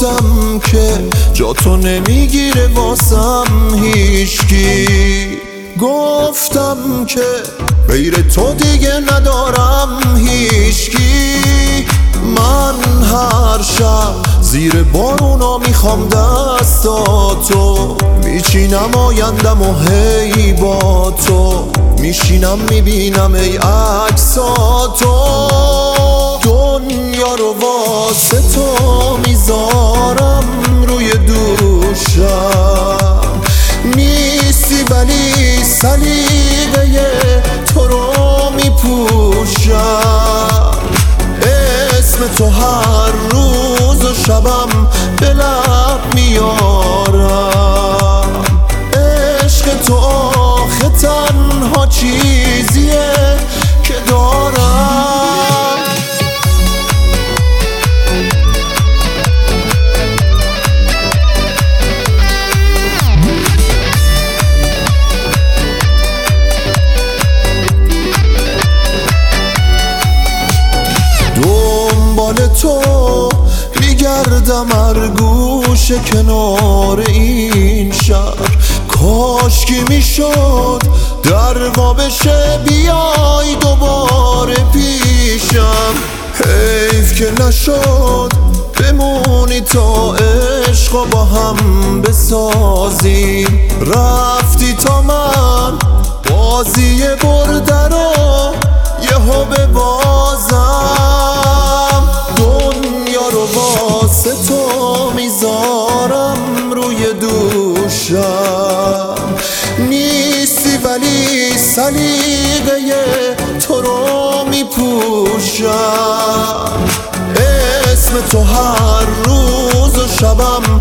گفتم که جا تو نمیگیره واسم هیچکی، گفتم که غیر تو دیگه ندارم هیچکی. من هر شب زیر بارونا میخوام دستاتو، میچینم آیندم و هی با تو میشینم میبینم ای عکساتو. دنیا رو واسه تو میذارم روی دوشم، نیستی ولی سلیقه تو رو میپوشم. اسم تو هر روز و شبم به لب میارم. عشق تو آخه تنها چیزیه که دارم. دنبال تو میگردم هر گوشه کنار این شهر، کاشکی میشد در وا بشه بیای دوباره پیشم. حیف که نشد بمونی تا عشق با هم بسازیم. رفتی تا من بازی برده رو یهو ببازم. دنیا رو واسه تو میذارم روی دوشم، نیستی ولی سلیقه تو رو میپوشم. اسم تو هر روز و شبم